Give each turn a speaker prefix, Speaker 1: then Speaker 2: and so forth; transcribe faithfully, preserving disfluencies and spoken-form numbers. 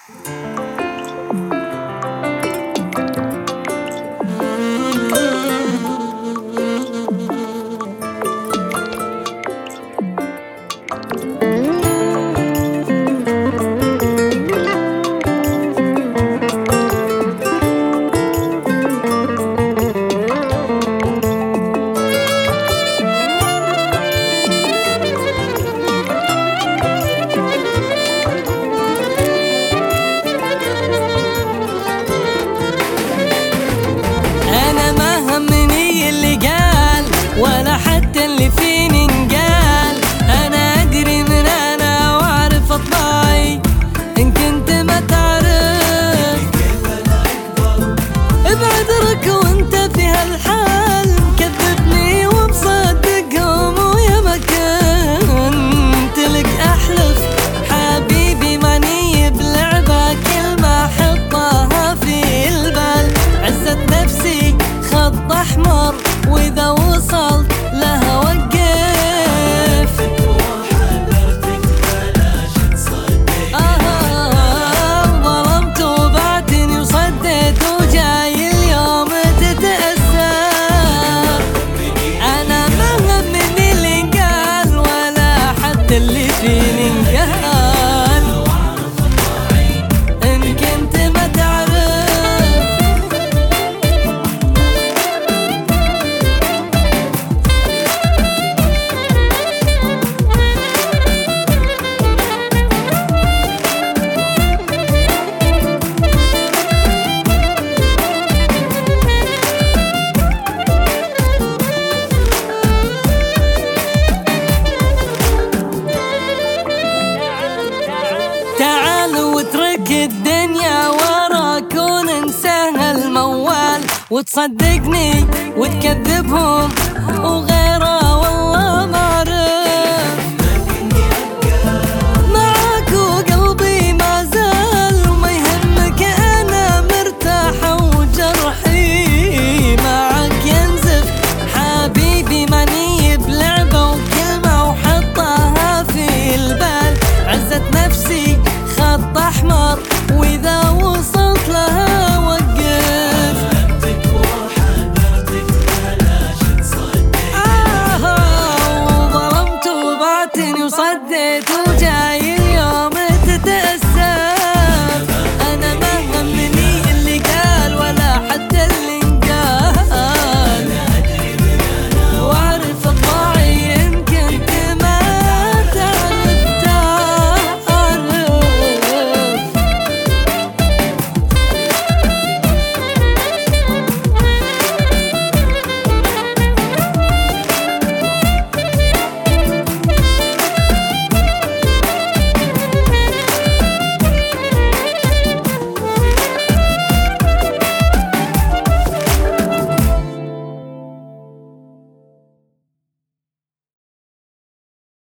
Speaker 1: ولا حتى اللي فيني انقال، انا ادري من انا واعرف اطباعي. ان كنت ما تعرف ابعد وانت في هالحال، كذبني ومصدقهم ويا ما كنت لك احلف. حبيبي ماني بلعبة كلمة حطها في البال، عزت نفسي خط احمر واذا وصلت لها وقف. وحذرتك بلاش تصدق، آه ظلمت وبعتني وصديت وجاي اليوم تتأثر. أنا ما همني اللي انقال ولا حتى اللي فيني انقال. إن كنت ما تعرف واترك الدنيا وراك وننساها الموال، وتصدقني وتكذبهم وغيره والله ما